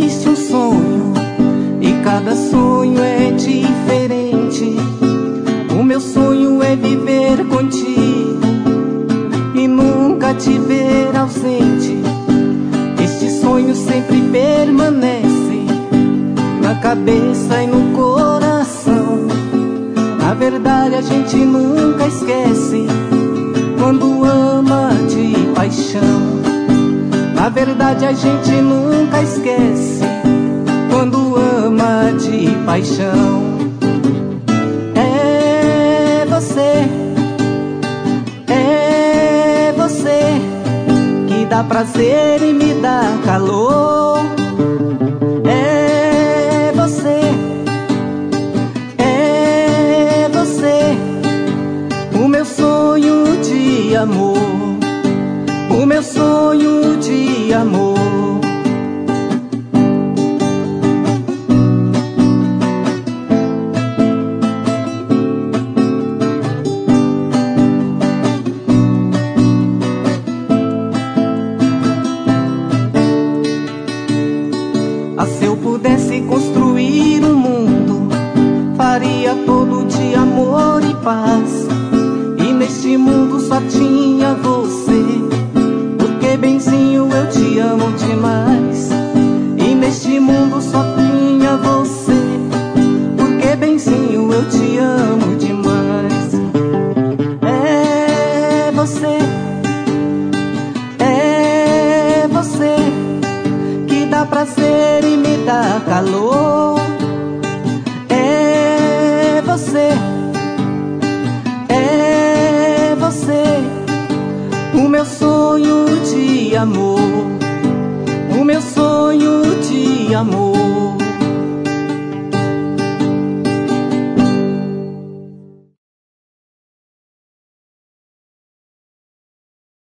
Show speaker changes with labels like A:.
A: existe um sonho e cada sonho é diferente. O meu sonho é viver contigo e nunca te ver ausente. Este sonho sempre permanece na cabeça e no coração. Na verdade a gente nunca esquece quando ama de paixão. Na verdade a gente nunca esquece quando ama de paixão. É você que dá prazer e me dá calor. É você, o meu sonho de amor, o meu sonho de amor. Ah, se eu pudesse construir um mundo, faria todo de amor e paz. E neste mundo só tinha você, porque benzinho eu te amo demais. E neste mundo só tinha você, porque benzinho eu te amo demais. É você que dá prazer e me dá calor. É você, o meu sonho de amor, o meu sonho de amor.